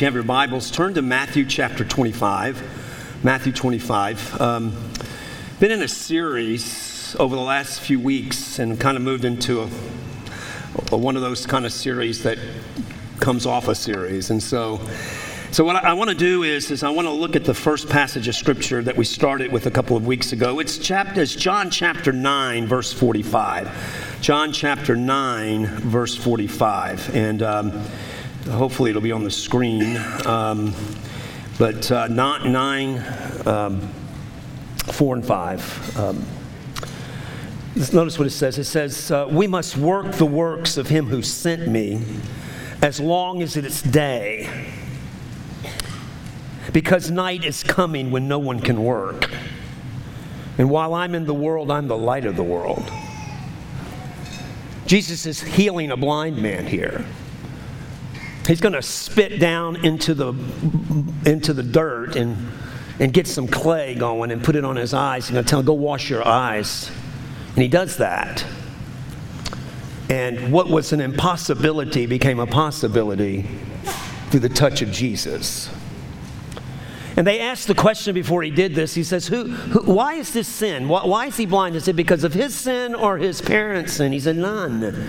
if you have your Bibles, turn to Matthew chapter 25. Matthew 25. Been in a series over the last few weeks and kind of moved into one of those kind of series that comes off a series. And so what I want to do is I want to look at the first passage of Scripture that we started with a couple of weeks ago. It's John chapter 9, verse 45. John chapter 9, verse 45. And hopefully it'll be on the screen. But not 9, 4 and 5. Notice what it says. It says, we must work the works of him who sent me as long as it is day, because night is coming when no one can work. And while I'm in the world, I'm the light of the world. Jesus is healing a blind man here. He's going to spit down into the dirt and get some clay going and put it on his eyes. He's going to tell him, go wash your eyes. And he does that. And what was an impossibility became a possibility through the touch of Jesus. And they asked the question before he did this. He says, why is this sin? Why is he blind? Is it because of his sin or his parents' sin? He said, none.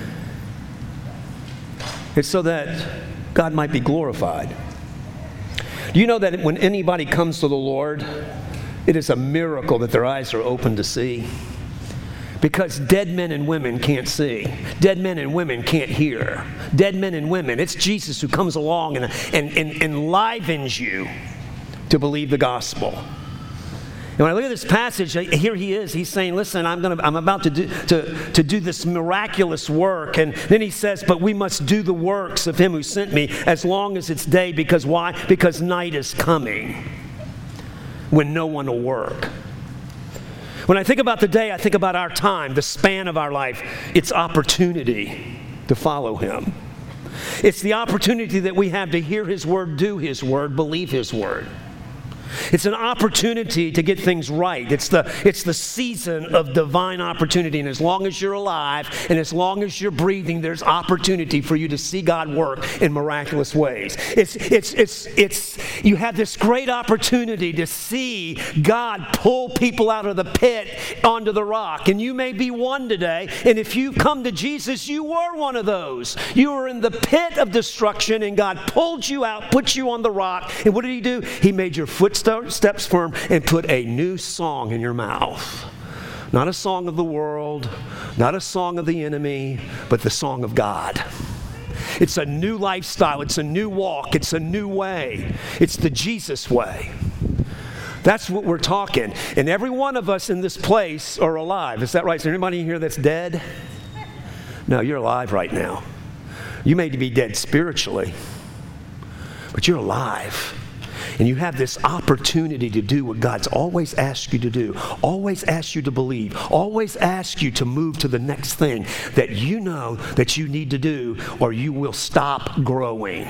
It's so that God might be glorified. Do you know that when anybody comes to the Lord, it is a miracle that their eyes are open to see? Because dead men and women can't see. Dead men and women can't hear. Dead men and women. It's Jesus who comes along and enlivens you to believe the gospel. And when I look at this passage, here he is. He's saying, listen, I'm about to do this miraculous work. And then he says, but we must do the works of him who sent me as long as it's day. Because why? Because night is coming when no one will work. When I think about the day, I think about our time, the span of our life. It's opportunity to follow him. It's the opportunity that we have to hear his word, do his word, believe his word. It's an opportunity to get things right. It's the season of divine opportunity. And as long as you're alive and as long as you're breathing, there's opportunity for you to see God work in miraculous ways. You have this great opportunity to see God pull people out of the pit onto the rock. And you may be one today. And if you come to Jesus, you were one of those. You were in the pit of destruction and God pulled you out, put you on the rock. And what did he do? He made your footsteps firm and put a new song in your mouth. Not a song of the world, not a song of the enemy, but the song of God. It's a new lifestyle. It's a new walk. It's a new way. It's the Jesus way. That's what we're talking. And every one of us in this place are alive. Is that right? Is there anybody here that's dead? No, you're alive right now. You may be dead spiritually, but you're alive. And you have this opportunity to do what God's always asked you to do, always asked you to believe, always asked you to move to the next thing that you know that you need to do, or you will stop growing.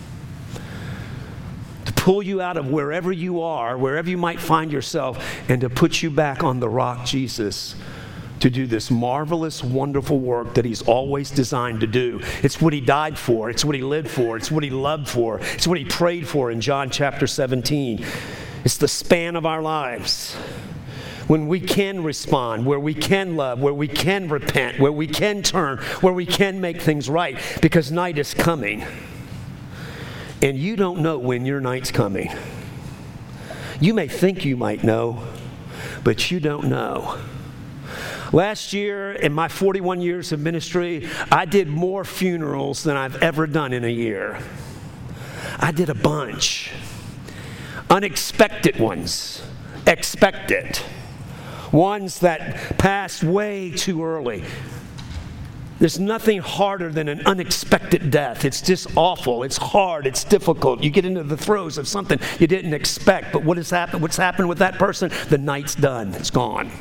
To pull you out of wherever you are, wherever you might find yourself, and to put you back on the rock, Jesus, to do this marvelous, wonderful work that he's always designed to do. It's what he died for. It's what he lived for. It's what he loved for. It's what he prayed for in John chapter 17. It's the span of our lives when we can respond, where we can love, where we can repent, where we can turn, where we can make things right, because night is coming. And you don't know when your night's coming. You may think you might know, but you don't know. Last year, in my 41 years of ministry, I did more funerals than I've ever done in a year. I did a bunch. Unexpected ones. Expected. Ones that passed way too early. There's nothing harder than an unexpected death. It's just awful. It's hard. It's difficult. You get into the throes of something you didn't expect. But what's happened with that person? The night's done. It's gone.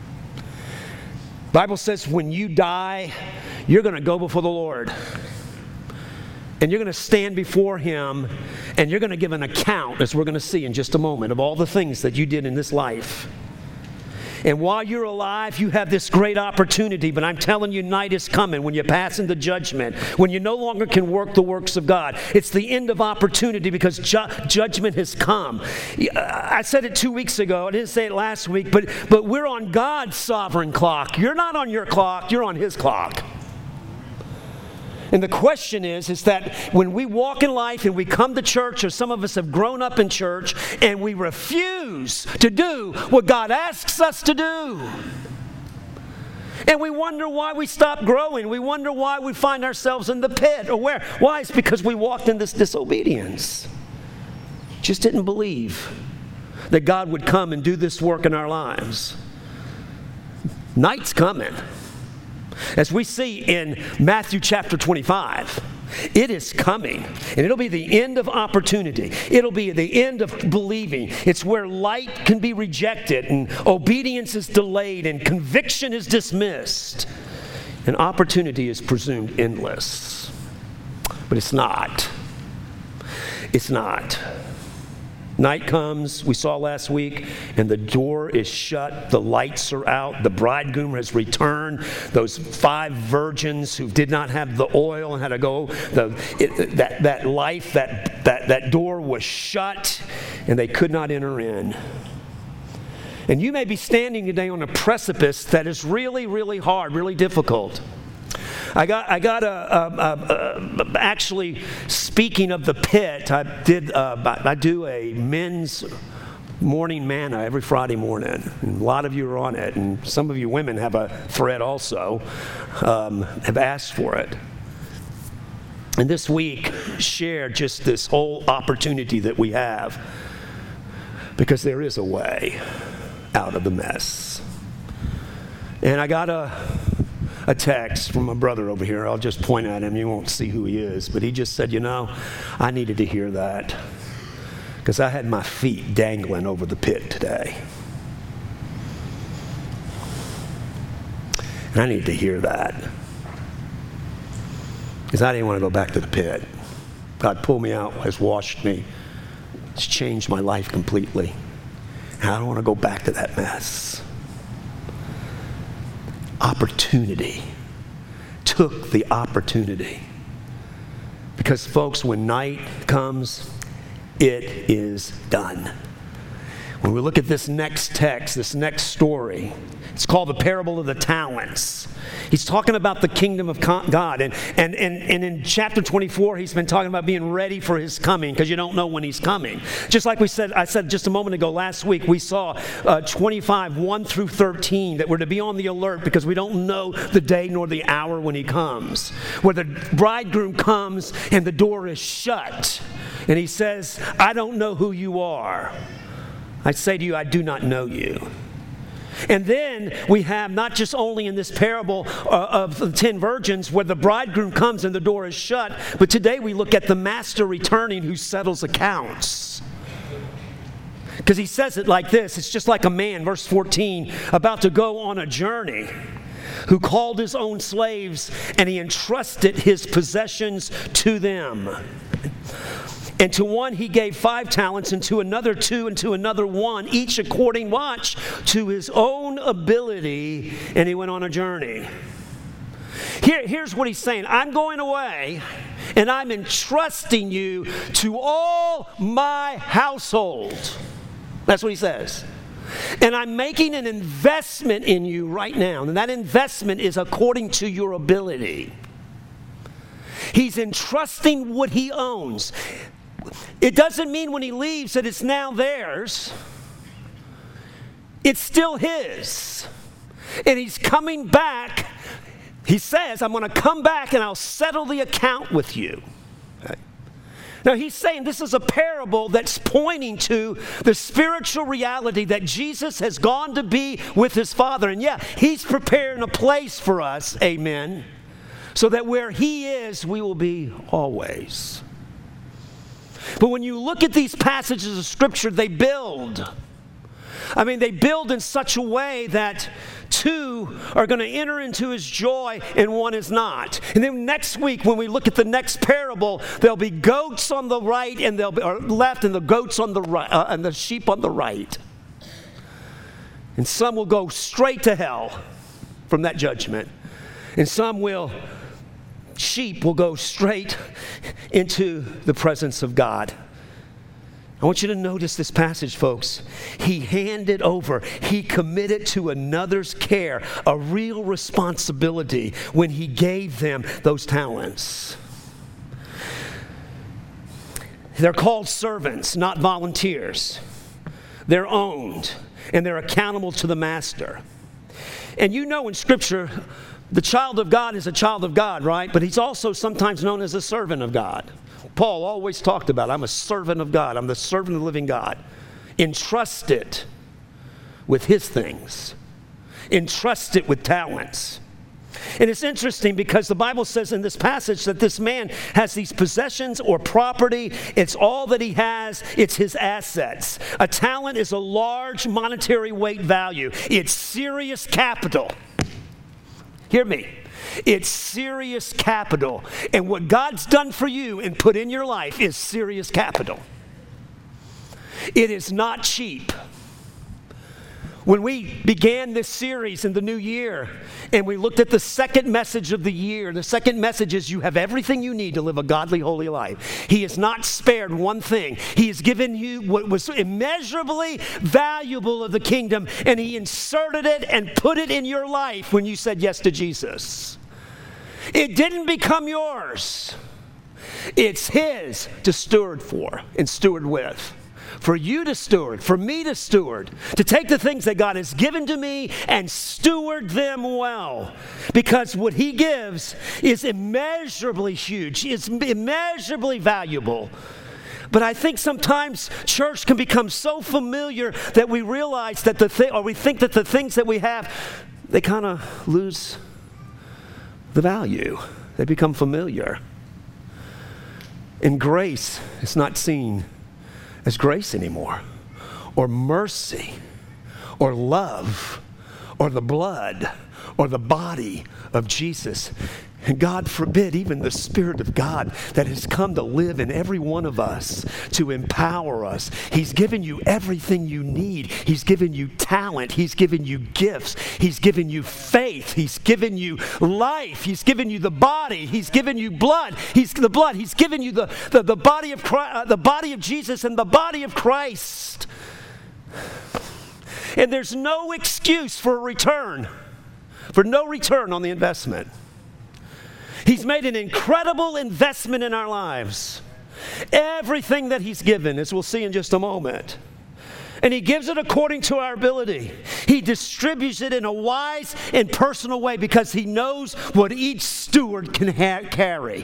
The Bible says when you die, you're going to go before the Lord. And you're going to stand before him, and you're going to give an account, as we're going to see in just a moment, of all the things that you did in this life. And while you're alive, you have this great opportunity. But I'm telling you, night is coming when you pass into judgment, when you no longer can work the works of God. It's the end of opportunity because judgment has come. I said it 2 weeks ago. I didn't say it last week, but we're on God's sovereign clock. You're not on your clock. You're on His clock. And the question is that when we walk in life and we come to church, or some of us have grown up in church, and we refuse to do what God asks us to do. And we wonder why we stop growing. We wonder why we find ourselves in the pit, or where. Why? It's because we walked in this disobedience. Just didn't believe that God would come and do this work in our lives. Night's coming. As we see in Matthew chapter 25, it is coming, and it'll be the end of opportunity. It'll be the end of believing. It's where light can be rejected, and obedience is delayed, and conviction is dismissed, and opportunity is presumed endless. But it's not. It's not. Night comes, we saw last week, and the door is shut, the lights are out, the bridegroom has returned. Those 5 virgins who did not have the oil and had to go, that door was shut, and they could not enter in. And you may be standing today on a precipice that is really, really hard, really difficult. Actually, speaking of the pit, I do a men's morning manna every Friday morning. And a lot of you are on it, and some of you women have a thread also, have asked for it. And this week, share just this whole opportunity that we have, because there is a way out of the mess. And I got a text from my brother over here. I'll just point at him. You won't see who he is. But he just said, I needed to hear that, because I had my feet dangling over the pit today. And I needed to hear that, because I didn't want to go back to the pit. God pulled me out, has washed me. It's changed my life completely. And I don't want to go back to that mess. Opportunity. Took the opportunity. Because, folks, when night comes, it is done. When we look at this next text, this next story, it's called the parable of the talents. He's talking about the kingdom of God. And in chapter 24, he's been talking about being ready for his coming, because you don't know when he's coming. Just like I said just a moment ago last week, we saw 25, 1 through 13, that we're to be on the alert because we don't know the day nor the hour when he comes. Where the bridegroom comes and the door is shut. And he says, I don't know who you are. I say to you, I do not know you. And then we have not just only in this parable of the 10 virgins where the bridegroom comes and the door is shut, but today we look at the master returning who settles accounts. Because he says it like this. It's just like a man, verse 14, about to go on a journey, who called his own slaves and he entrusted his possessions to them. And to one he gave 5 talents, and to another 2, and to another 1, each according, watch, to his own ability, and he went on a journey. Here's what he's saying. I'm going away, and I'm entrusting you to all my household. That's what he says. And I'm making an investment in you right now, and that investment is according to your ability. He's entrusting what he owns. It doesn't mean when he leaves that it's now theirs. It's still his. And he's coming back. He says, I'm going to come back and I'll settle the account with you. Okay. Now he's saying this is a parable that's pointing to the spiritual reality that Jesus has gone to be with his Father. And yeah, he's preparing a place for us, amen, so that where he is, we will be always. But when you look at these passages of Scripture, they build. They build in such a way that 2 are going to enter into his joy and 1 is not. And then next week, when we look at the next parable, there'll be goats on the right and they'll be left, and the goats on the right, and the sheep on the right. And some will go straight to hell from that judgment. And sheep will go straight into the presence of God. I want you to notice this passage, folks. He handed over, he committed to another's care a real responsibility when he gave them those talents. They're called servants, not volunteers. They're owned, and they're accountable to the master. And you know in Scripture, the child of God is a child of God, right? But he's also sometimes known as a servant of God. Paul always talked about, I'm a servant of God. I'm the servant of the living God. Entrusted with his things. Entrusted with talents. And it's interesting because the Bible says in this passage that this man has these possessions or property. It's all that he has. It's his assets. A talent is a large monetary weight value. It's serious capital. Hear me. It's serious capital. And what God's done for you and put in your life is serious capital. It is not cheap. When we began this series in the new year and we looked at the second message of the year, the second message is you have everything you need to live a godly, holy life. He has not spared one thing. He has given you what was immeasurably valuable of the kingdom, and he inserted it and put it in your life when you said yes to Jesus. It didn't become yours. It's his to steward for and steward with. For you to steward, for me to steward, to take the things that God has given to me and steward them well. Because what he gives is immeasurably huge, it's immeasurably valuable. But I think sometimes church can become so familiar that we realize that we think that the things that we have, they kind of lose the value. They become familiar. And grace is not seen as grace anymore, or mercy, or love, or the blood, or the body of Jesus. And God forbid, even the Spirit of God that has come to live in every one of us to empower us. He's given you everything you need. He's given you talent. He's given you gifts. He's given you faith. He's given you life. He's given you the body. He's given you blood. He's given you the body of Christ, the body of Jesus and the body of Christ. And there's no excuse for a return, for no return on the investment. He's made an incredible investment in our lives. Everything that he's given, as we'll see in just a moment. And he gives it according to our ability. He distributes it in a wise and personal way because he knows what each steward can carry.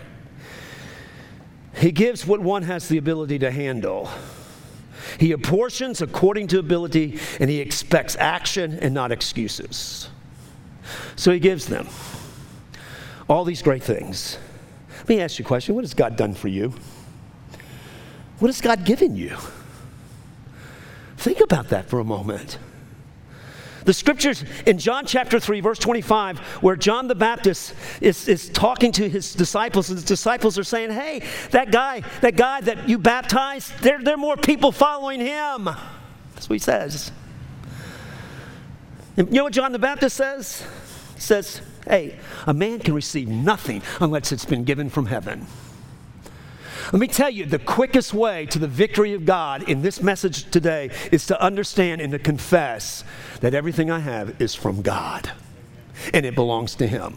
He gives what one has the ability to handle. He apportions according to ability, and he expects action and not excuses. So he gives them all these great things. Let me ask you a question. What has God done for you? What has God given you? Think about that for a moment. The scriptures in John chapter 3, verse 25, where John the Baptist is talking to his disciples, and his disciples are saying, hey, that guy that you baptized, there are more people following him. That's what he says. And you know what John the Baptist says? He says, hey, a man can receive nothing unless it's been given from heaven. Let me tell you, the quickest way to the victory of God in this message today is to understand and to confess that everything I have is from God, and it belongs to him.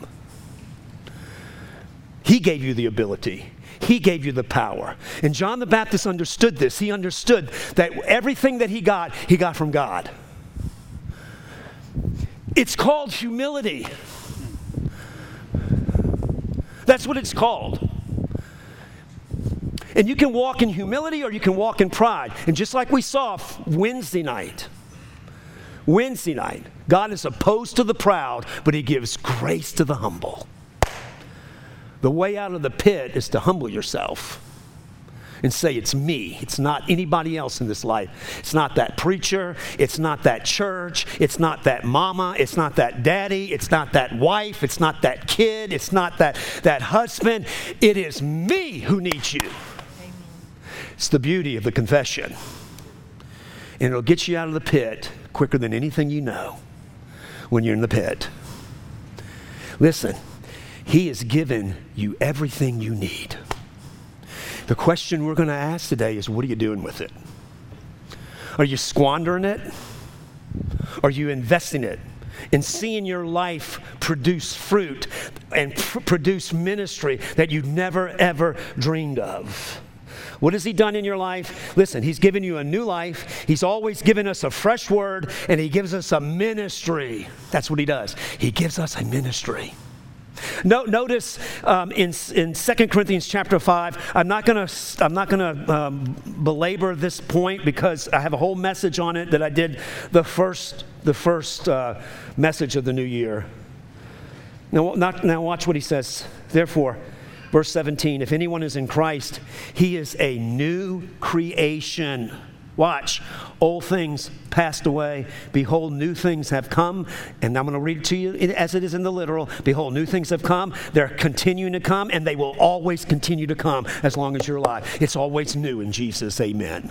He gave you the ability. He gave you the power. And John the Baptist understood this. He understood that everything that he got from God. It's called humility. That's what it's called. And you can walk in humility or you can walk in pride. And just like we saw Wednesday night, God is opposed to the proud, but he gives grace to the humble. The way out of the pit is to humble yourself and say, it's me. It's not anybody else in this life. It's not that preacher. It's not that church. It's not that mama. It's not that daddy. It's not that wife. It's not that kid. It's not that husband. It is me who needs you. It's the beauty of the confession. And it'll get you out of the pit quicker than anything you know when you're in the pit. Listen, he has given you everything you need. The question we're going to ask today is, what are you doing with it? Are you squandering it? Are you investing it in seeing your life produce fruit and produce ministry that you never, ever dreamed of? What has he done in your life? Listen, he's given you a new life. He's always given us a fresh word, and he gives us a ministry. That's what he does. He gives us a ministry. Notice in 2 Corinthians chapter 5, I'm not going to belabor this point because I have a whole message on it that I did the first message of the new year. Now watch what he says. Therefore, verse 17, if anyone is in Christ, he is a new creation. Watch. Old things passed away. Behold, new things have come. And I'm going to read it to you as it is in the literal. Behold, new things have come. They're continuing to come, and they will always continue to come as long as you're alive. It's always new in Jesus. Amen.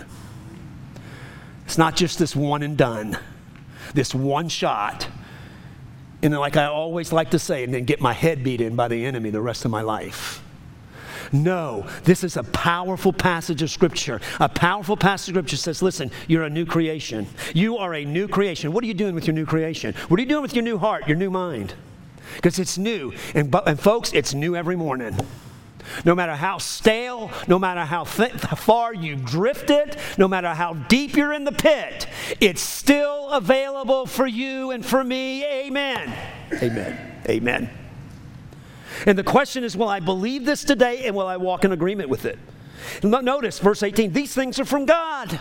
It's not just this one and done, this one shot. And like I always like to say, and then get my head beat in by the enemy the rest of my life. No, this is a powerful passage of Scripture. A powerful passage of Scripture says, listen, you're a new creation. You are a new creation. What are you doing with your new creation? What are you doing with your new heart, your new mind? Because it's new. And folks, it's new every morning. No matter how stale, no matter how far you drifted, no matter how deep you're in the pit, it's still available for you and for me. Amen. Amen. Amen. And the question is, will I believe this today and will I walk in agreement with it? Notice verse 18, these things are from God.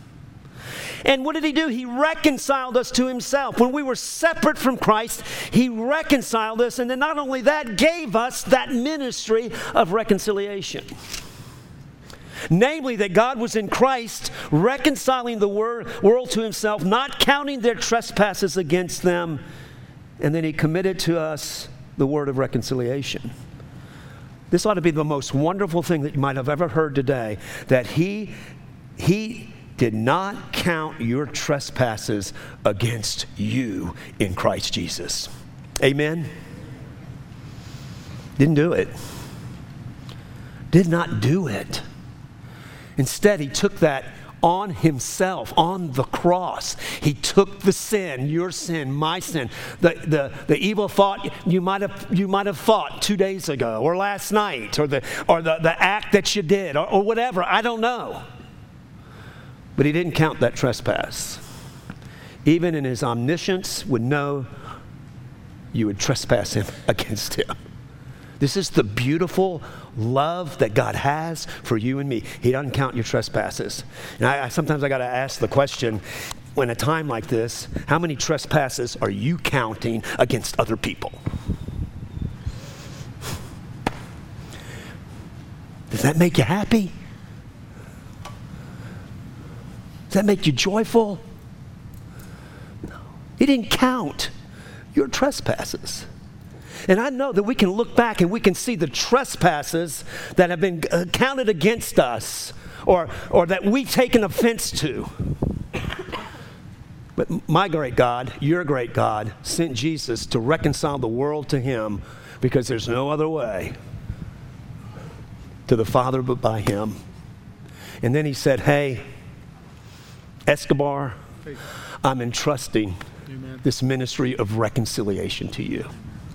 And what did he do? He reconciled us to himself. When we were separate from Christ, he reconciled us, and then not only that, gave us that ministry of reconciliation. Namely, that God was in Christ, reconciling the world to himself, not counting their trespasses against them, and then he committed to us the word of reconciliation. This ought to be the most wonderful thing that you might have ever heard today, that he did not count your trespasses against you in Christ Jesus. Amen? Didn't do it. Did not do it. Instead, he took that on himself, on the cross. He took the sin, your sin, my sin, the evil thought you might have thought 2 days ago, or last night, or the act that you did, or whatever. I don't know. But he didn't count that trespass. Even in his omniscience, would know you would trespass him against him. This is the beautiful love that God has for you and me. He doesn't count your trespasses. And sometimes I got to ask the question, in a time like this, how many trespasses are you counting against other people? Does that make you happy? Does that make you joyful? No. He didn't count your trespasses. And I know that we can look back and we can see the trespasses that have been counted against us or that we've taken offense to. But my great God, your great God, sent Jesus to reconcile the world to him because there's no other way to the Father but by him. And then he said, hey, Escobar, I'm entrusting this ministry of reconciliation to you.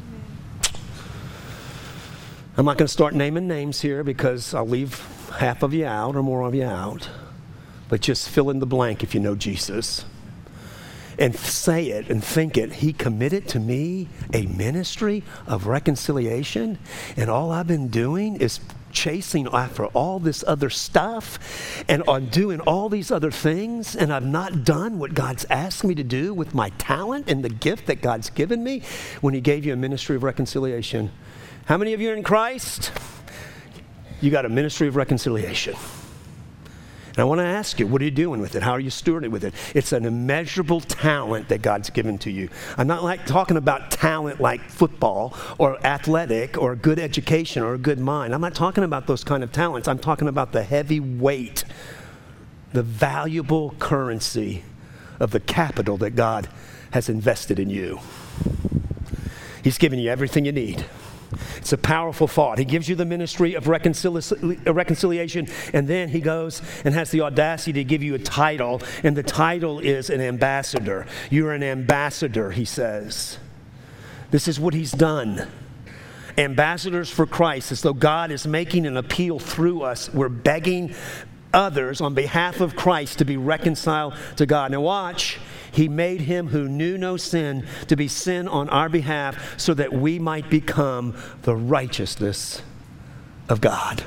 I'm not going to start naming names here because I'll leave half of you out or more of you out. But just fill in the blank if you know Jesus. And say it and think it. He committed to me a ministry of reconciliation. And all I've been doing is chasing after all this other stuff and on doing all these other things. And I've not done what God's asked me to do with my talent and the gift that God's given me when he gave you a ministry of reconciliation. How many of you are in Christ? You got a ministry of reconciliation. And I want to ask you, what are you doing with it? How are you stewarding with it? It's an immeasurable talent that God's given to you. I'm not like talking about talent like football or athletic or good education or a good mind. I'm not talking about those kind of talents. I'm talking about the heavy weight, the valuable currency of the capital that God has invested in you. He's given you everything you need. It's a powerful thought. He gives you the ministry of reconciliation, and then he goes and has the audacity to give you a title, and the title is an ambassador. You're an ambassador, he says. This is what he's done. Ambassadors for Christ, as though God is making an appeal through us. We're begging others on behalf of Christ to be reconciled to God. Now watch. He made him who knew no sin to be sin on our behalf so that we might become the righteousness of God.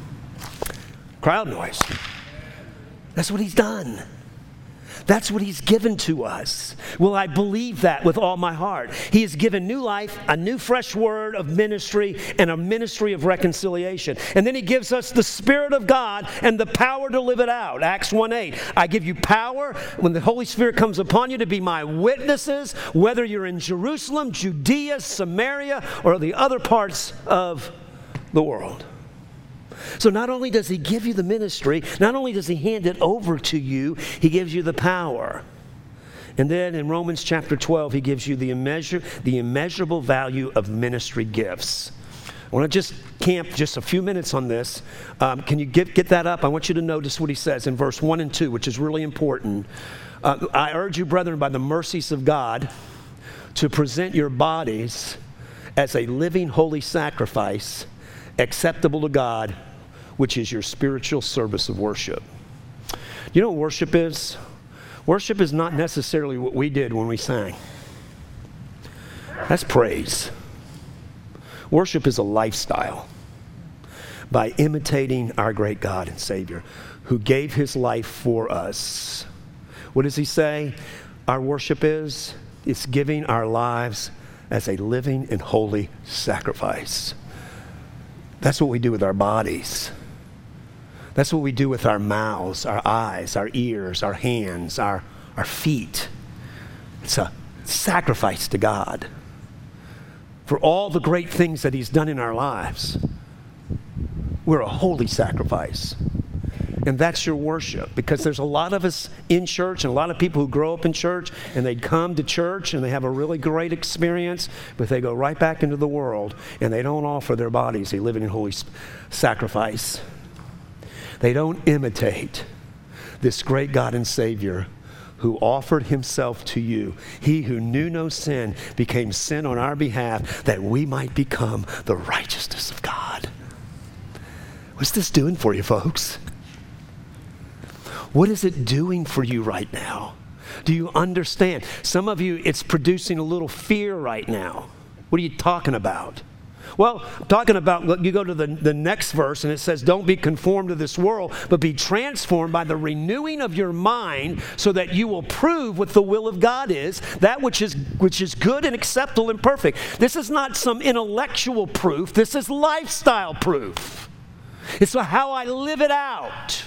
Crowd noise. That's what he's done. That's what he's given to us. Well, I believe that with all my heart. He has given new life, a new fresh word of ministry, and a ministry of reconciliation. And then he gives us the Spirit of God and the power to live it out. Acts 1:8. I give you power when the Holy Spirit comes upon you to be my witnesses, whether you're in Jerusalem, Judea, Samaria, or the other parts of the world. So not only does he give you the ministry, not only does he hand it over to you, he gives you the power. And then in Romans chapter 12, he gives you the immeasurable value of ministry gifts. I want to just camp just a few minutes on this. Can you get that up? I want you to notice what he says in verse 1 and 2, which is really important. I urge you, brethren, by the mercies of God, to present your bodies as a living, holy sacrifice, acceptable to God, which is your spiritual service of worship. You know what worship is? Worship is not necessarily what we did when we sang. That's praise. Worship is a lifestyle by imitating our great God and Savior who gave his life for us. What does he say our worship is? It's giving our lives as a living and holy sacrifice. That's what we do with our bodies. That's what we do with our mouths, our eyes, our ears, our hands, our feet. It's a sacrifice to God for all the great things that he's done in our lives. We're a holy sacrifice. And that's your worship, because there's a lot of us in church and a lot of people who grow up in church and they come to church and they have a really great experience, but they go right back into the world and they don't offer their bodies a living and holy sacrifice. They don't imitate this great God and Savior who offered himself to you. He who knew no sin became sin on our behalf that we might become the righteousness of God. What's this doing for you, folks? What is it doing for you right now? Do you understand? Some of you, it's producing a little fear right now. What are you talking about? Well, talking about, you go to the next verse and it says, don't be conformed to this world, but be transformed by the renewing of your mind so that you will prove what the will of God is, that which is good and acceptable and perfect. This is not some intellectual proof. This is lifestyle proof. It's how I live it out.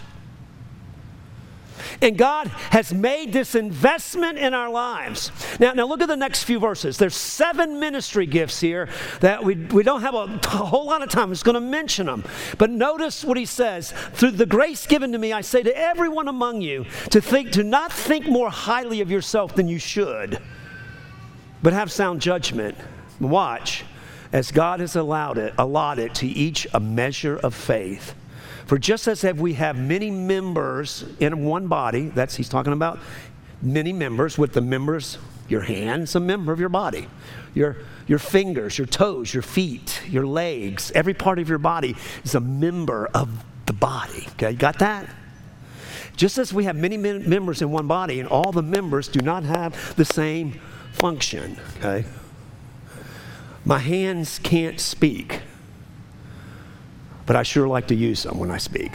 And God has made this investment in our lives. Now look at the next few verses. There's 7 ministry gifts here that we don't have a whole lot of time. I'm just going to mention them. But notice what he says. Through the grace given to me, I say to everyone among you to not think more highly of yourself than you should, but have sound judgment. Watch, as God has allotted to each a measure of faith. For just as we have many members in one body, he's talking about many members, with the members, your hand's a member of your body. Your fingers, your toes, your feet, your legs, every part of your body is a member of the body. Okay, you got that? Just as we have many members in one body, and all the members do not have the same function. Okay? My hands can't speak, but I sure like to use them when I speak.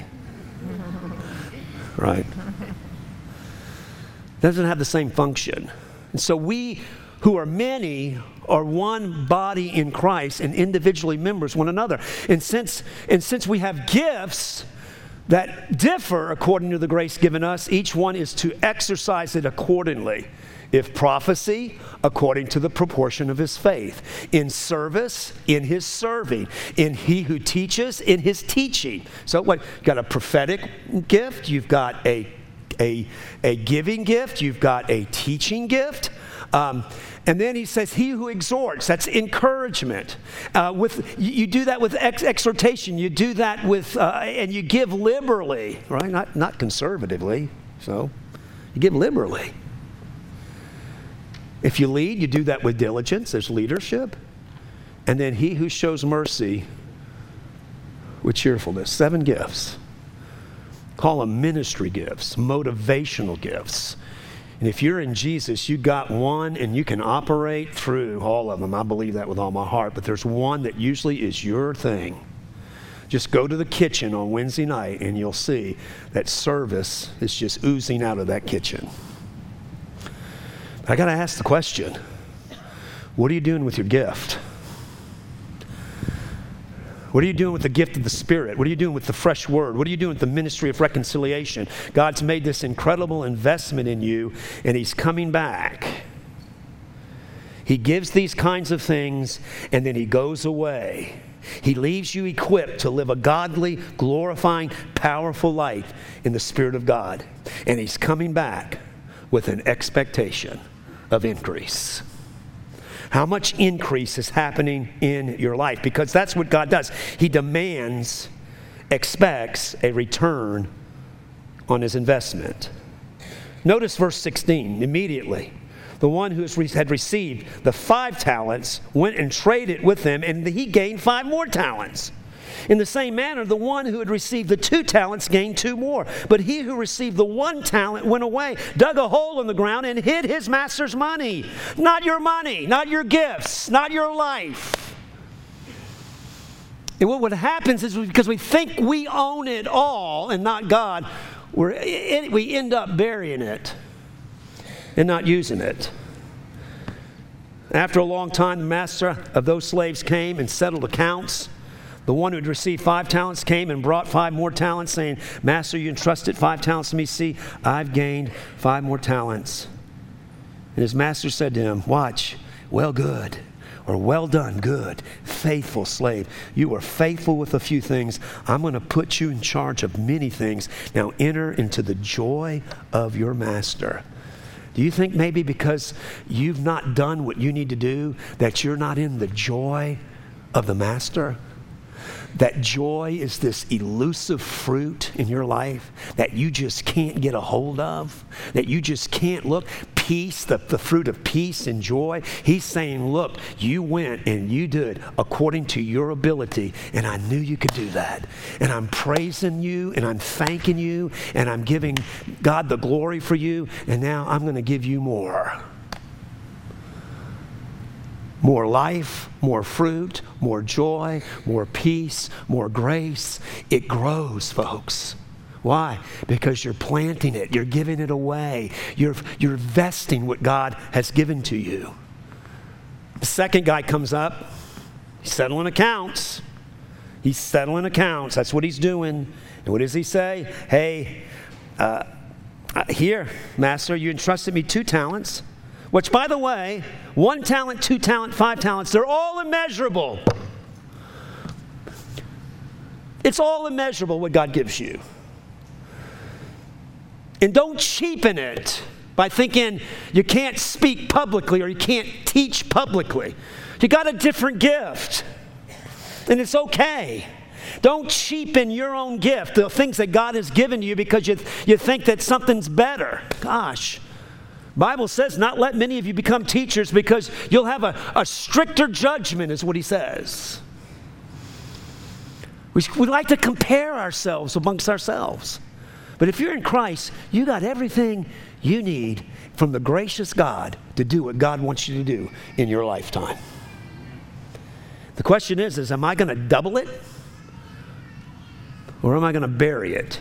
Right? Doesn't have the same function. And so we who are many are one body in Christ and individually members one another. And since we have gifts that differ according to the grace given us, each one is to exercise it accordingly. If prophecy, according to the proportion of his faith. In service, in his serving. In he who teaches, in his teaching. So what? You've got a prophetic gift. You've got a a giving gift. You've got a teaching gift. And then he says, he who exhorts, that's encouragement. You do that with exhortation. You do that with, and you give liberally, right? Not conservatively. So you give liberally. If you lead, you do that with diligence. There's leadership. And then he who shows mercy with cheerfulness. 7 gifts. Call them ministry gifts, motivational gifts. And if you're in Jesus, you got one and you can operate through all of them. I believe that with all my heart. But there's one that usually is your thing. Just go to the kitchen on Wednesday night and you'll see that service is just oozing out of that kitchen. I got to ask the question, what are you doing with your gift? What are you doing with the gift of the Spirit? What are you doing with the fresh word? What are you doing with the ministry of reconciliation? God's made this incredible investment in you, and He's coming back. He gives these kinds of things, and then He goes away. He leaves you equipped to live a godly, glorifying, powerful life in the Spirit of God. And He's coming back with an expectation of increase. How much increase is happening in your life? Because that's what God does. He demands, expects a return on His investment. Notice verse 16, immediately. The one who had received the 5 talents went and traded with them, and he gained 5 more talents. In the same manner, the one who had received the 2 talents gained 2 more. But he who received the 1 talent went away, dug a hole in the ground, and hid his master's money. Not your money, not your gifts, not your life. And what happens is because we think we own it all and not God, we end up burying it and not using it. After a long time, the master of those slaves came and settled accounts. The one who had received 5 talents came and brought 5 more talents, saying, Master, you entrusted 5 talents to me. See, I've gained 5 more talents. And his master said to him, watch, well good, or well done, good, faithful slave. You were faithful with a few things. I'm going to put you in charge of many things. Now enter into the joy of your master. Do you think maybe because you've not done what you need to do that you're not in the joy of the master? That joy is this elusive fruit in your life that you just can't get a hold of, that you just can't look. Peace, the fruit of peace and joy. He's saying, look, you went and you did according to your ability, and I knew you could do that. And I'm praising you, and I'm thanking you, and I'm giving God the glory for you, and now I'm going to give you more. More life, more fruit, more joy, more peace, more grace. It grows, folks. Why? Because you're planting it. You're giving it away. You're vesting what God has given to you. The second guy comes up. He's settling accounts. He's settling accounts. That's what he's doing. And what does he say? Hey, here, master, you entrusted me 2 talents. Which, by the way, 1 talent, 2 talent, 5 talents, they're all immeasurable. It's all immeasurable what God gives you. And don't cheapen it by thinking you can't speak publicly or you can't teach publicly. You got a different gift, and it's okay. Don't cheapen your own gift, the things that God has given you, because you think that something's better. Gosh. Bible says not let many of you become teachers because you'll have a stricter judgment, is what he says. We like to compare ourselves amongst ourselves. But if you're in Christ, you got everything you need from the gracious God to do what God wants you to do in your lifetime. The question is am I going to double it? Or am I going to bury it?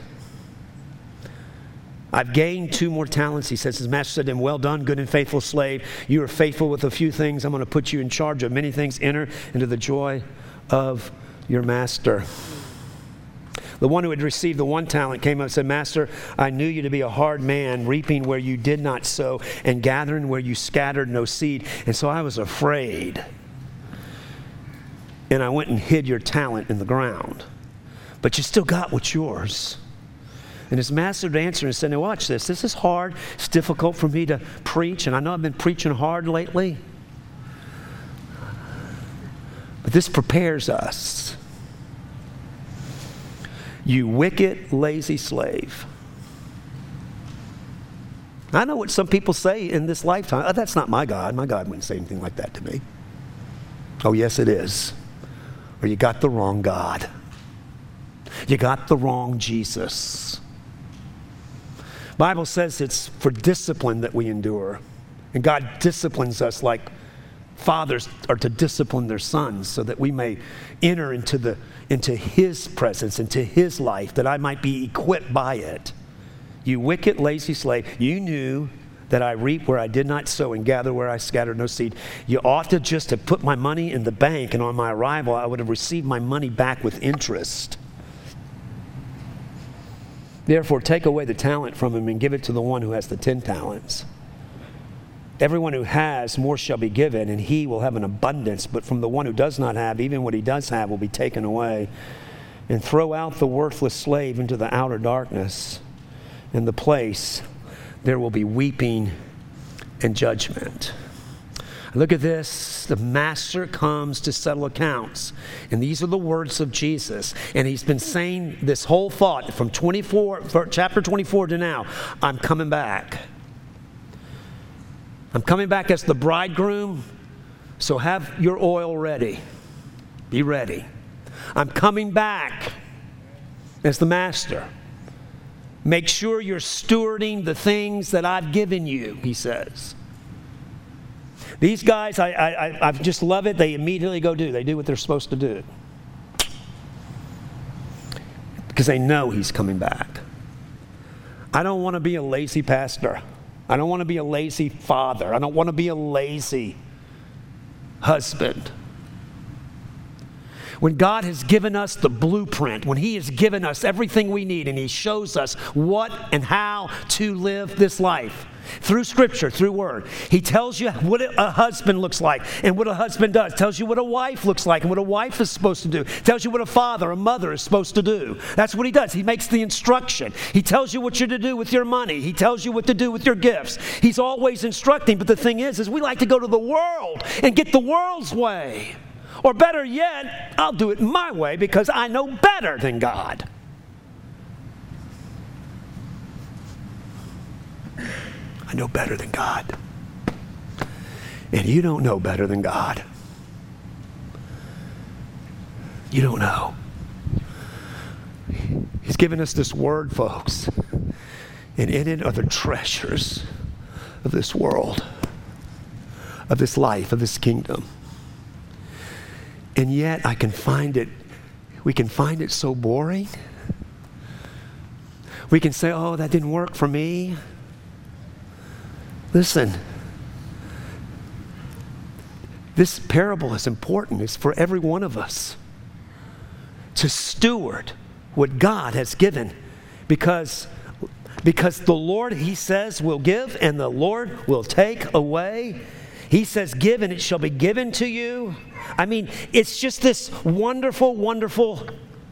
I've gained 2 more talents, he says. His master said to him, well done, good and faithful slave. You are faithful with a few things. I'm going to put you in charge of many things. Enter into the joy of your master. The one who had received the 1 talent came up and said, Master, I knew you to be a hard man, reaping where you did not sow and gathering where you scattered no seed. And so I was afraid. And I went and hid your talent in the ground. But you still got what's yours. And his master would answer and say, now watch this. This is hard. It's difficult for me to preach. And I know I've been preaching hard lately. But this prepares us. You wicked, lazy slave. I know what some people say in this lifetime. Oh, that's not my God. My God wouldn't say anything like that to me. Oh, yes, it is. Or you got the wrong God. You got the wrong Jesus. Bible says it's for discipline that we endure. And God disciplines us like fathers are to discipline their sons so that we may enter into His presence, into His life, that I might be equipped by it. You wicked, lazy slave, you knew that I reap where I did not sow and gather where I scattered no seed. You ought to just have put my money in the bank, and on my arrival, I would have received my money back with interest. Therefore, take away the talent from him and give it to the one who has the 10 talents. Everyone who has, more shall be given, and he will have an abundance. But from the one who does not have, even what he does have will be taken away. And throw out the worthless slave into the outer darkness. In the place, there will be weeping and judgment. Look at this. The master comes to settle accounts. And these are the words of Jesus. And he's been saying this whole thought from chapter 24 to now. I'm coming back. I'm coming back as the bridegroom. So have your oil ready. Be ready. I'm coming back as the master. Make sure you're stewarding the things that I've given you, he says. These guys, I just love it. They immediately go do. They do what they're supposed to do. Because they know he's coming back. I don't want to be a lazy pastor. I don't want to be a lazy father. I don't want to be a lazy husband. When God has given us the blueprint, when He has given us everything we need, and He shows us what and how to live this life through Scripture, through Word. He tells you what a husband looks like and what a husband does. Tells you what a wife looks like and what a wife is supposed to do. Tells you what a father, a mother is supposed to do. That's what He does. He makes the instruction. He tells you what you're to do with your money. He tells you what to do with your gifts. He's always instructing, but the thing is we like to go to the world and get the world's way. Or better yet, I'll do it my way because I know better than God. I know better than God. And you don't know better than God. You don't know. He's given us this word, folks. And in it are the treasures of this world, of this life, of this kingdom. And yet we can find it so boring. We can say, oh, that didn't work for me. Listen, this parable is important. It's for every one of us to steward what God has given because the Lord, He says, will give and the Lord will take away. He says, give and it shall be given to you. I mean, it's just this wonderful, wonderful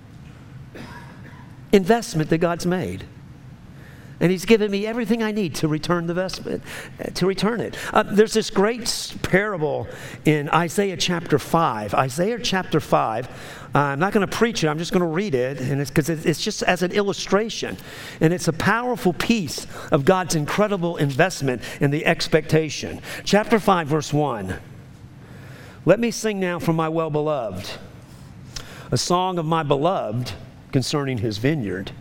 investment that God's made. And He's given me everything I need to return the investment, to return it. There's this great parable in Isaiah chapter 5. Isaiah chapter 5, I'm not going to preach it, I'm just going to read it, and it's because it's just as an illustration. And it's a powerful piece of God's incredible investment in the expectation. Chapter 5, verse 1. Let me sing now from my well-beloved, a song of my beloved concerning his vineyard.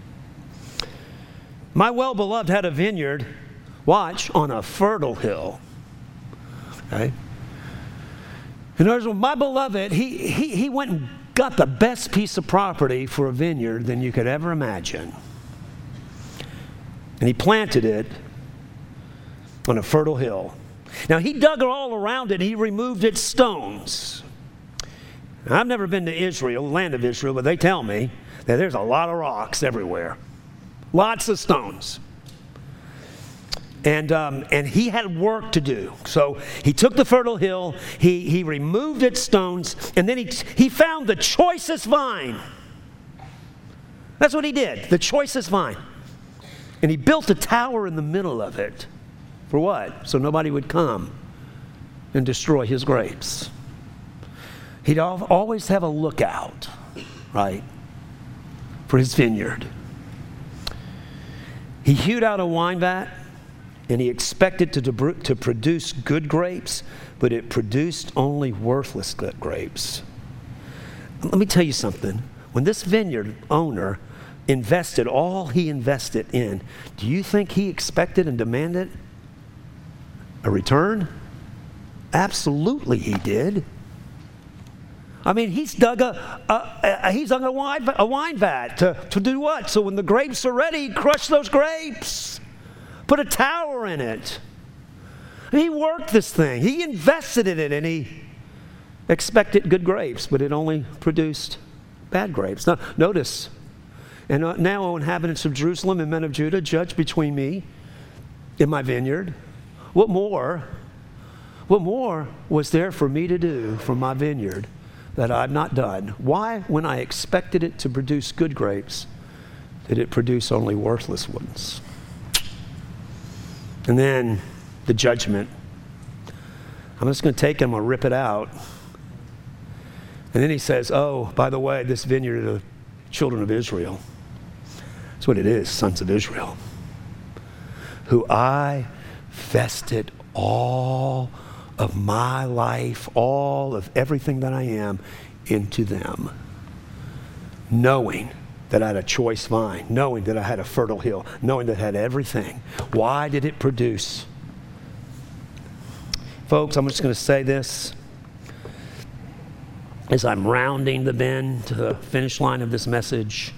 My well-beloved had a vineyard, watch, on a fertile hill. Okay? In other words, my beloved, he went and got the best piece of property for a vineyard than you could ever imagine. And he planted it on a fertile hill. Now, he dug all around it, and he removed its stones. Now, I've never been to Israel, the land of Israel, but they tell me that there's a lot of rocks everywhere. Lots of stones. And he had work to do. So he took the fertile hill, he removed its stones, and then he found the choicest vine. That's what he did, the choicest vine. And he built a tower in the middle of it. For what? So nobody would come and destroy his grapes. He'd always have a lookout, right, for his vineyard. He hewed out a wine vat, and he expected to produce good grapes, but it produced only worthless grapes. Let me tell you something. When this vineyard owner invested all he invested in, do you think he expected and demanded a return? Absolutely he did. I mean, he's dug a wine vat to do what? So when the grapes are ready, crush those grapes. Put a tower in it. He worked this thing. He invested in it, and he expected good grapes, but it only produced bad grapes. Now, notice, and now, O inhabitants of Jerusalem and men of Judah, judge between me and my vineyard. What more was there for me to do for my vineyard that I've not done? Why, when I expected it to produce good grapes, did it produce only worthless ones? And then the judgment. I'm just going to take it, I'm going to rip it out. And then he says, oh, by the way, this vineyard of the children of Israel. That's what it is, sons of Israel. Who I vested all of my life, all of everything that I am into them. Knowing that I had a choice vine, knowing that I had a fertile hill, knowing that I had everything. Why did it produce? Folks, I'm just going to say this as I'm rounding the bend to the finish line of this message.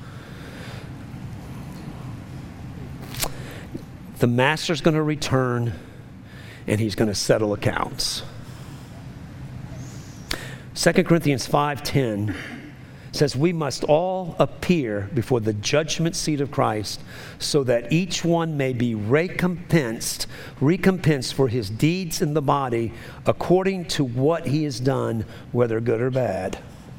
The master's going to return and he's going to settle accounts. 2 Corinthians 5:10 says, we must all appear before the judgment seat of Christ so that each one may be recompensed for his deeds in the body according to what he has done, whether good or bad.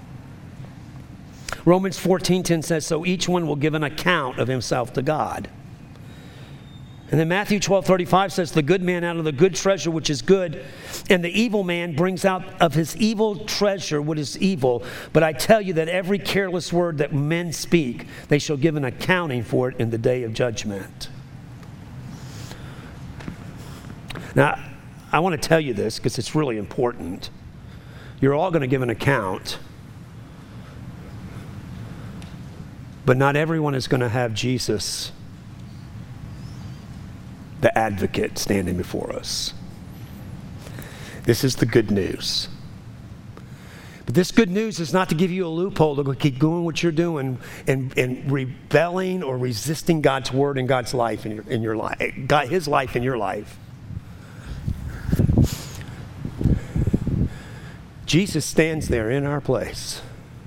Romans 14:10 says, so each one will give an account of himself to God. And then Matthew 12:35 says, the good man out of the good treasure which is good, and the evil man brings out of his evil treasure what is evil. But I tell you that every careless word that men speak, they shall give an accounting for it in the day of judgment. Now, I want to tell you this because it's really important. You're all going to give an account, but not everyone is going to have Jesus, the advocate, standing before us. This is the good news. But this good news is not to give you a loophole to keep doing what you're doing and rebelling or resisting God's word and God's life in your life, His life in your life. Jesus stands there in our place.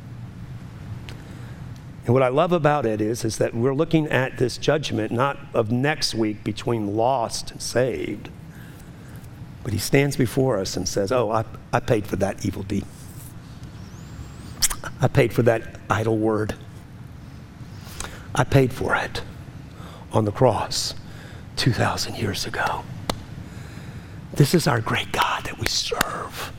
And what I love about it is that we're looking at this judgment not of next week between lost and saved, but he stands before us and says, oh, I paid for that evil deed. I paid for that idle word. I paid for it on the cross 2,000 years ago. This is our great God that we serve.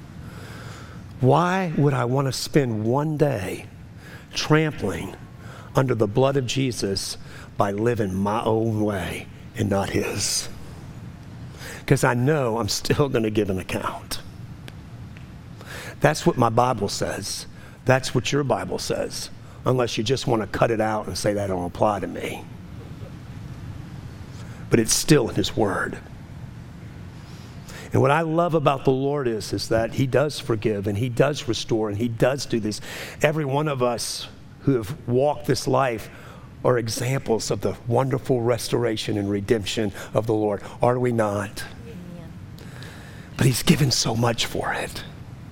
Why would I want to spend one day trampling under the blood of Jesus by living my own way and not his? Because I know I'm still going to give an account. That's what my Bible says. That's what your Bible says, unless you just want to cut it out and say that don't apply to me. But it's still in his word. And what I love about the Lord is that he does forgive and he does restore and he does do this. Every one of us who have walked this life are examples of the wonderful restoration and redemption of the Lord. Are we not? Amen. But he's given so much for it.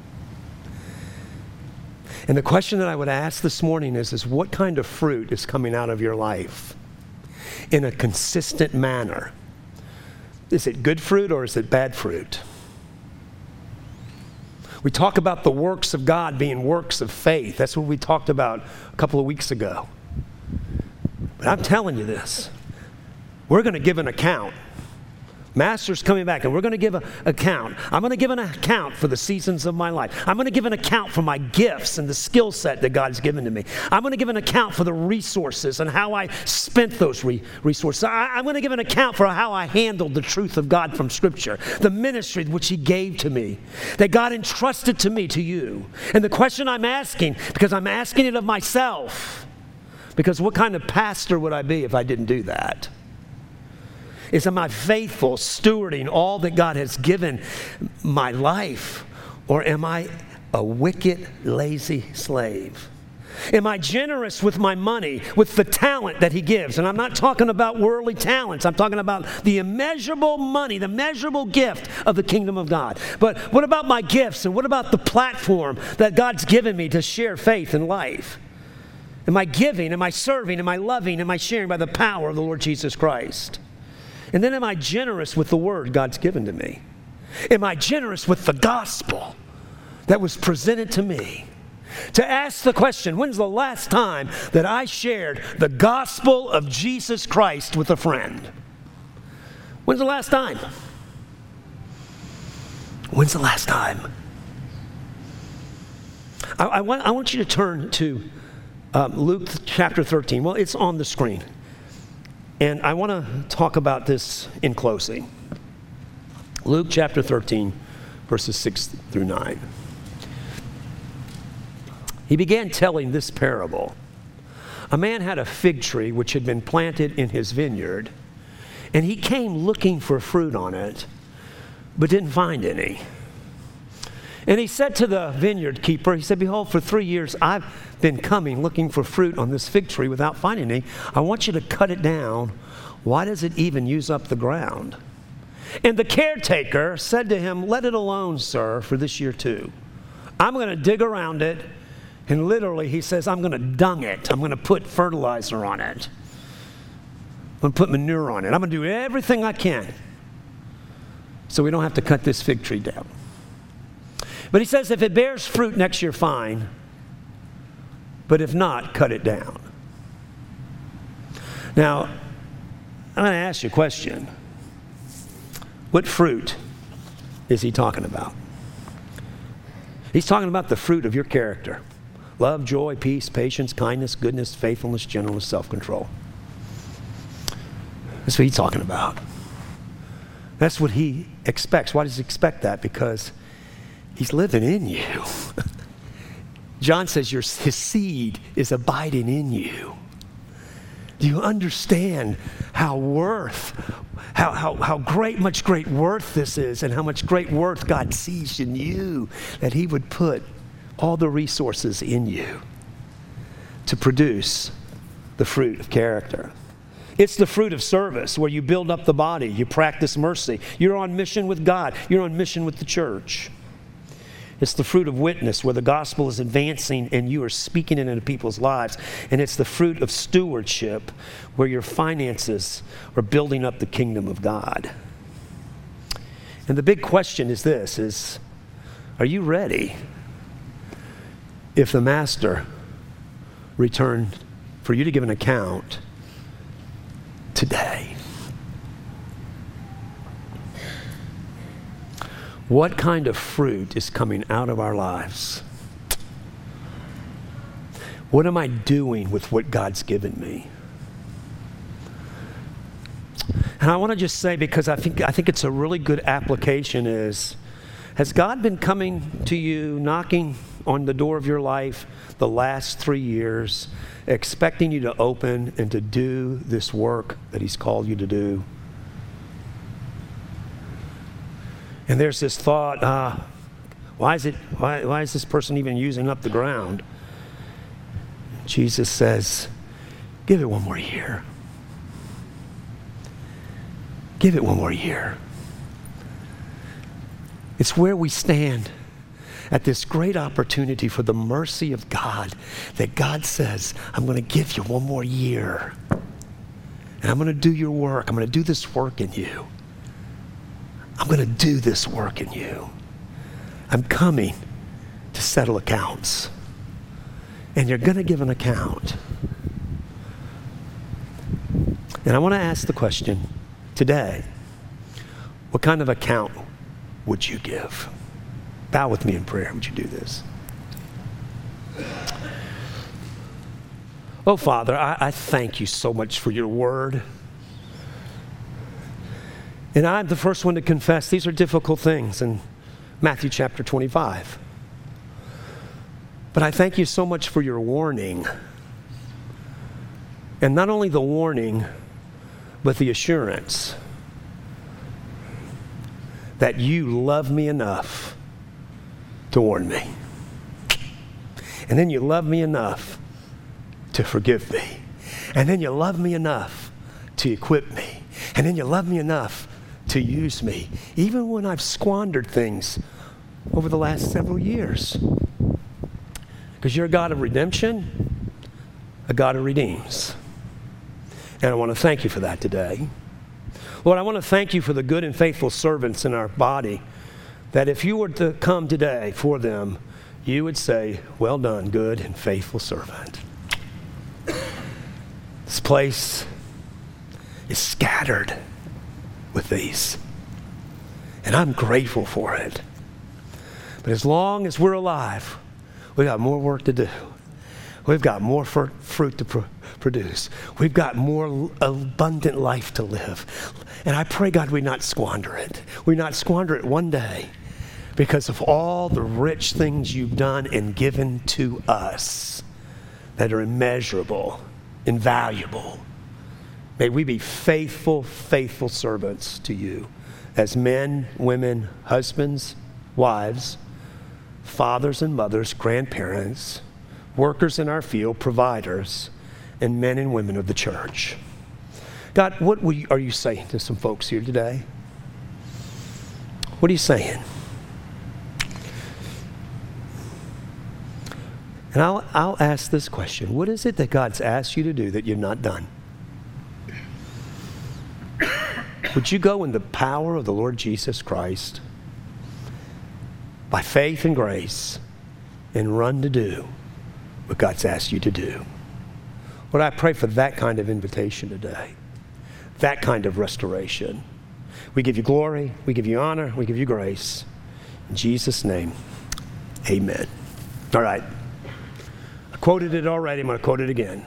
And the question that I would ask this morning is what kind of fruit is coming out of your life in a consistent manner? Is it good fruit or is it bad fruit? We talk about the works of God being works of faith. That's what we talked about a couple of weeks ago. But I'm telling you this. we're going to give an account. Master's coming back, and we're going to give an account. I'm going to give an account for the seasons of my life. I'm going to give an account for my gifts and the skill set that God's given to me. I'm going to give an account for the resources and how I spent those resources. I'm going to give an account for how I handled the truth of God from Scripture, the ministry which He gave to me, that God entrusted to me, to you. And the question I'm asking, because I'm asking it of myself, because what kind of pastor would I be if I didn't do that? Is, am I faithful stewarding all that God has given my life? Or am I a wicked, lazy slave? Am I generous with my money, with the talent that He gives? And I'm not talking about worldly talents. I'm talking about the immeasurable money, the measurable gift of the kingdom of God. But what about my gifts? And what about the platform that God's given me to share faith and life? Am I giving? Am I serving? Am I loving? Am I sharing by the power of the Lord Jesus Christ? And then am I generous with the word God's given to me? Am I generous with the gospel that was presented to me? To ask the question, when's the last time that I shared the gospel of Jesus Christ with a friend? When's the last time? When's the last time? I want you to turn to Luke chapter 13. Well, it's on the screen. And I want to talk about this in closing. Luke chapter 13, verses 6 through 9. He began telling this parable. A man had a fig tree which had been planted in his vineyard, and he came looking for fruit on it, but didn't find any. And he said to the vineyard keeper, he said, behold, for 3 years I've been coming looking for fruit on this fig tree without finding any. I want you to cut it down. Why does it even use up the ground? And the caretaker said to him, let it alone, sir, for this year too. I'm going to dig around it. And literally, he says, I'm going to dung it. I'm going to put fertilizer on it. I'm going to put manure on it. I'm going to do everything I can so we don't have to cut this fig tree down. But he says, if it bears fruit next year, fine. But if not, cut it down. Now, I'm going to ask you a question. What fruit is he talking about? He's talking about the fruit of your character. Love, joy, peace, patience, kindness, goodness, faithfulness, gentleness, self-control. That's what he's talking about. That's what he expects. Why does he expect that? Because he's living in you. John says his seed is abiding in you. Do you understand how much great worth this is, and how much great worth God sees in you, that he would put all the resources in you to produce the fruit of character? It's the fruit of service, where you build up the body, you practice mercy. You're on mission with God. You're on mission with the church. It's the fruit of witness, where the gospel is advancing and you are speaking it into people's lives. And it's the fruit of stewardship, where your finances are building up the kingdom of God. And the big question is this, are you ready if the master returned for you to give an account today? What kind of fruit is coming out of our lives? What am I doing with what God's given me? And I want to just say, because I think it's a really good application, is, has God been coming to you, knocking on the door of your life the last 3 years, expecting you to open and to do this work that he's called you to do? And there's this thought, why is this person even using up the ground? Jesus says, give it one more year. Give it one more year. It's where we stand at this great opportunity for the mercy of God, that God says, I'm going to give you one more year. And I'm going to do your work. I'm going to do this work in you. I'm going to do this work in you. I'm coming to settle accounts. And you're going to give an account. And I want to ask the question today, what kind of account would you give? Bow with me in prayer. Would you do this? Oh, Father, I thank you so much for your word. And I'm the first one to confess these are difficult things in Matthew chapter 25. But I thank you so much for your warning. And not only the warning, but the assurance that you love me enough to warn me. And then you love me enough to forgive me. And then you love me enough to equip me. And then you love me enough to use me, even when I've squandered things over the last several years. Because you're a God of redemption, a God who redeems. And I want to thank you for that today. Lord, I want to thank you for the good and faithful servants in our body, that if you were to come today for them, you would say, well done, good and faithful servant. This place is scattered with these. And I'm grateful for it. But as long as we're alive, we've got more work to do. We've got more fruit to produce. We've got more abundant life to live. And I pray, God, we not squander it. We not squander it one day because of all the rich things you've done and given to us that are immeasurable, invaluable. May we be faithful, faithful servants to you as men, women, husbands, wives, fathers and mothers, grandparents, workers in our field, providers, and men and women of the church. God, what are you saying to some folks here today? What are you saying? And I'll ask this question. What is it that God's asked you to do that you've not done? Would you go in the power of the Lord Jesus Christ by faith and grace and run to do what God's asked you to do? Lord, I pray for that kind of invitation today, that kind of restoration. We give you glory, we give you honor, we give you grace. In Jesus' name, amen. All right. I quoted it already. I'm going to quote it again.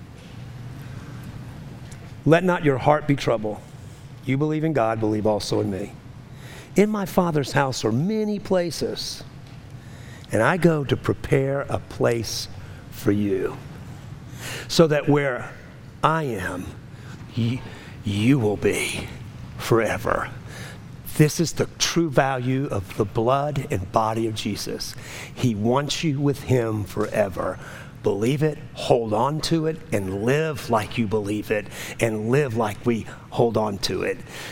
Let not your heart be troubled. You believe in God, believe also in me. In my Father's house are many places, and I go to prepare a place for you, so that where I am, you will be forever. This is the true value of the blood and body of Jesus. He wants you with him forever. Believe it, hold on to it, and live like you believe it, and live like we hold on to it.